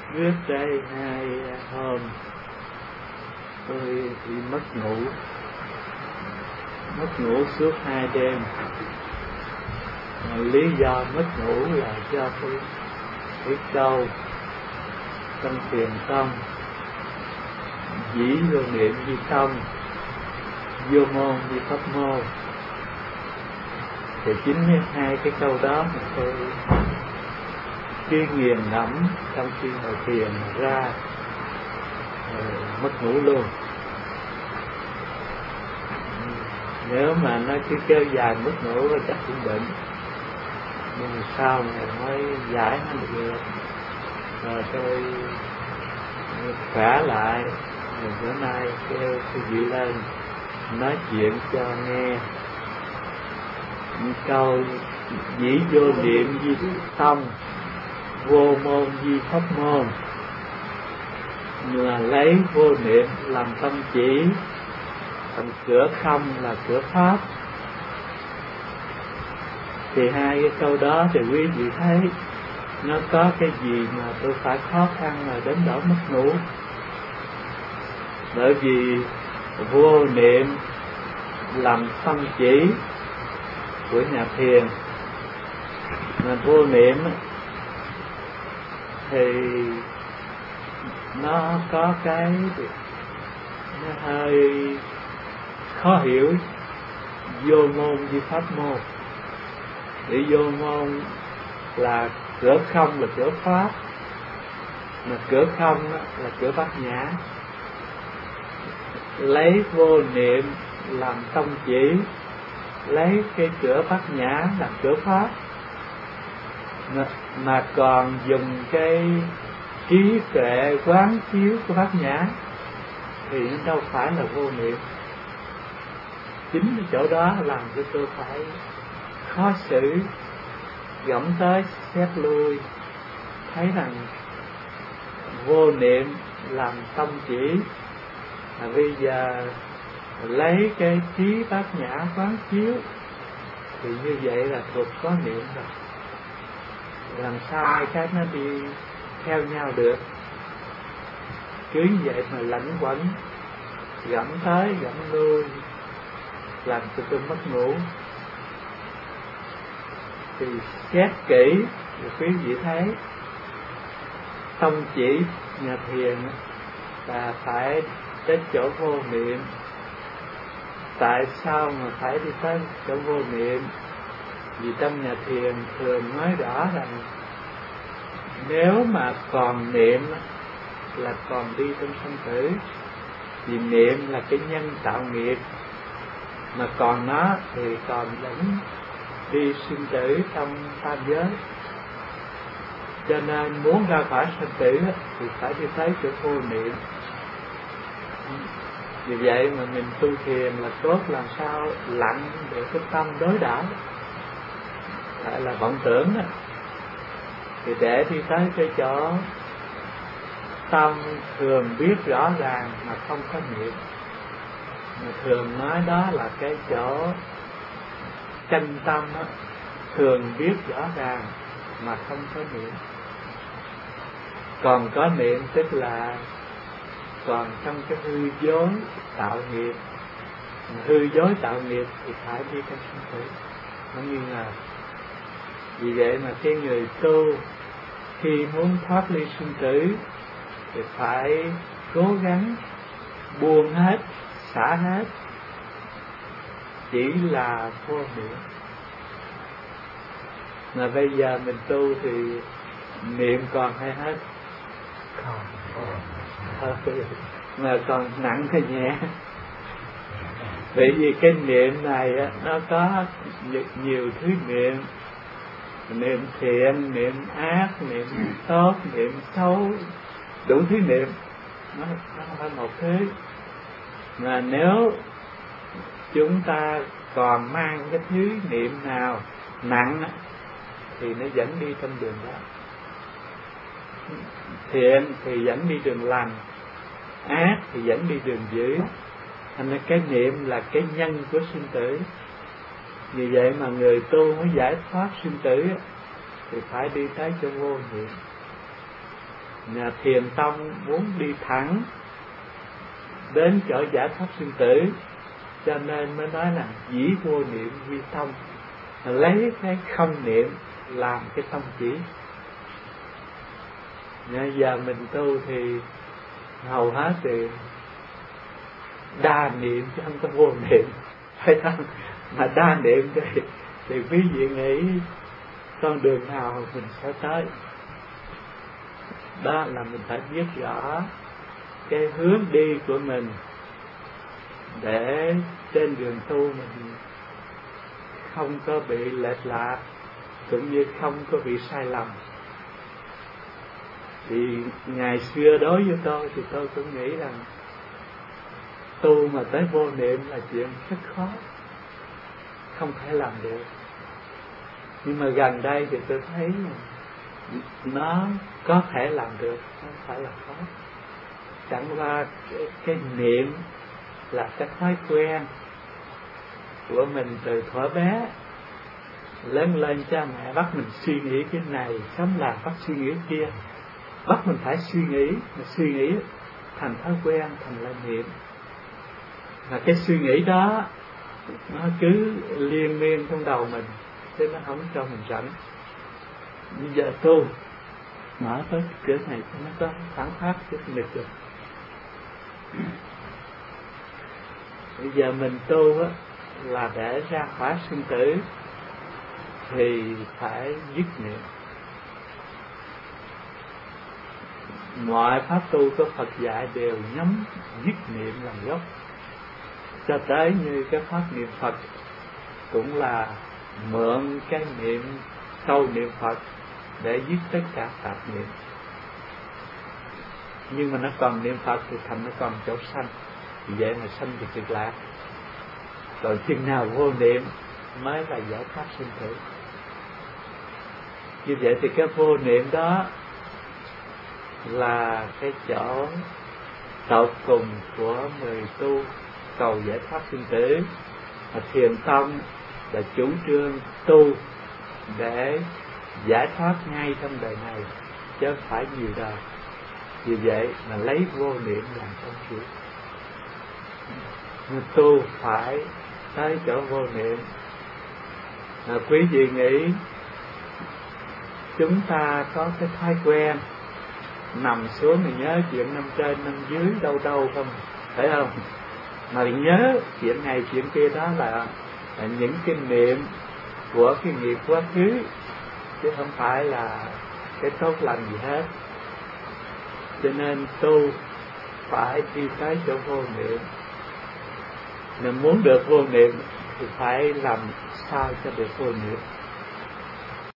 Trước đây 2 hôm tôi bị mất ngủ suốt 2 đêm. Lý do mất ngủ là do tôi biết câu trong thiền tông dĩ vô niệm di tâm, vô môn di pháp môn. Thì chính hai cái câu đó mà tôi khi nghiền ngẫm trong khi ngồi thiền ra mất ngủ luôn. Nếu mà nó cứ kéo dài mất ngủ thì chắc cũng bệnh, nhưng mà sau này mới giải nó được. Rồi tôi khỏe lại, rồi bữa nay kêu sư vị lên nói chuyện cho nghe. Câu dĩ vô niệm di tâm, vô môn di pháp môn, là lấy vô niệm làm tâm chỉ, còn cửa không là cửa pháp. Thì hai cái câu đó thì quý vị thấy nó có cái gì mà tôi phải khó khăn là đến độ mất ngủ. Bởi vì vô niệm làm tâm chỉ của nhà thiền, mà vô niệm thì nó có cái nó hơi khó hiểu. Vô môn với pháp môn, để vô môn là cửa không là cửa pháp, mà cửa không là cửa bát nhã. Lấy vô niệm làm tâm chỉ, lấy cái cửa bát nhã làm cửa pháp, mà còn dùng cái trí tuệ quán chiếu của bát nhã thì nó đâu phải là vô niệm. Chính cái chỗ đó làm cho tôi phải khó xử, gẫm tới xét lui, thấy rằng vô niệm làm tâm chỉ, là bây giờ lấy cái trí bát nhã quán chiếu thì như vậy là thuộc có niệm rồi. Làm sao hai cái nó đi theo nhau được? Cứ như vậy mà lẫn quẩn, gẫm tới gẫm lui, làm cho tôi mất ngủ. Thì xét kỹ thì quý vị thấy tâm chỉ nhà thiền là phải đến chỗ vô niệm. Tại sao mà phải đi tới chỗ vô niệm? Vì trong nhà thiền thường nói rõ rằng nếu mà còn niệm là còn đi trong sanh tử. Vì niệm là cái nhân tạo nghiệp, mà còn nó thì còn vẫn đi sinh tử trong tam giới. Cho nên muốn ra khỏi sanh tử thì phải đi tới chỗ vô niệm. Vì vậy mà mình tu thiền là tốt, làm sao lặng để cái tâm đối đãi, lại là vọng tưởng đó. Thì để đi tới cái chỗ tâm thường biết rõ ràng mà không có niệm. Mà thường nói đó là cái chỗ chân tâm đó, thường biết rõ ràng mà không có niệm. Còn có niệm tức là còn trong cái hư dối tạo nghiệp. Hư dối tạo nghiệp thì phải đi trong sanh tử, không nghi ngờ. Vì vậy mà cái người tu khi muốn thoát ly sinh tử thì phải cố gắng buông hết, xả hết, chỉ là vô niệm. Mà bây giờ mình tu thì niệm còn hay hết? Mà còn nặng hay nhẹ? Bởi vì cái niệm này nó có nhiều thứ niệm. Niệm thiện, niệm ác, niệm tốt, niệm xấu, đủ thứ niệm. Nó không phải một thứ. Mà nếu chúng ta còn mang cái thứ niệm nào nặng thì nó dẫn đi trong đường đó. Thiện thì dẫn đi đường lành, ác thì dẫn đi đường dữ. Thành ra cái niệm là cái nhân của sinh tử. Vì vậy mà người tu mới giải thoát sinh tử thì phải đi tới chỗ vô niệm. Nhà thiền tông muốn đi thẳng đến chỗ giải thoát sinh tử, cho nên mới nói là dĩ vô niệm vi tông, lấy cái không niệm làm cái tông chỉ. Giờ mình tu thì hầu hết thì đa niệm chứ không có vô niệm, phải không? Mà đa niệm thì quý vị nghĩ con đường nào mình sẽ tới. Đó là mình phải biết rõ cái hướng đi của mình, để trên đường tu mình không có bị lệch lạc, cũng như không có bị sai lầm. Thì ngày xưa đối với tôi thì tôi cũng nghĩ rằng tu mà tới vô niệm là chuyện rất khó, không thể làm được. Nhưng mà gần đây thì tôi thấy nó có thể làm được, không phải là khó. Chẳng qua cái niệm là cái thói quen của mình từ thuở bé. Lớn lên cha mẹ bắt mình suy nghĩ cái này, sớm làm bắt suy nghĩ kia, bắt mình phải suy nghĩ, mà suy nghĩ thành thói quen, thành là niệm. Và cái suy nghĩ đó nó cứ liên miên trong đầu mình, chứ nó không cho mình rảnh. Bây giờ tu mở tới cửa này nó có phản phát chứ không được được. Bây giờ mình tu á, là để ra khỏi sinh tử thì phải dứt niệm. Mọi pháp tu của Phật dạy đều nhắm dứt niệm làm gốc. Cho tới như cái pháp niệm Phật cũng là mượn cái niệm câu niệm Phật để dứt tất cả tạp niệm. Nhưng mà nó còn niệm Phật thì thành nó còn chỗ sanh, vì vậy mà sanh về cực lạc. Rồi chừng nào vô niệm mới là giải thoát sinh tử. Như vậy thì cái vô niệm đó là cái chỗ tột cùng của người tu cầu giải thoát sinh tử. Thiền tông là chủ trương tu để giải thoát ngay trong đời này, chứ không phải nhiều đời. Vì vậy mà lấy vô niệm làm công chuyện. Tu phải tới chỗ vô niệm. Quý vị nghĩ chúng ta có cái thói quen nằm xuống thì nhớ chuyện năm trên năm dưới đâu đâu không, phải không? Mà nhớ chuyện này chuyện kia, đó là những kinh nghiệm của cái nghiệp quá khứ, chứ không phải là cái tốt lành gì hết. Cho nên tu phải đi tới chỗ vô niệm. Nếu muốn được vô niệm thì phải làm sao cho được vô niệm.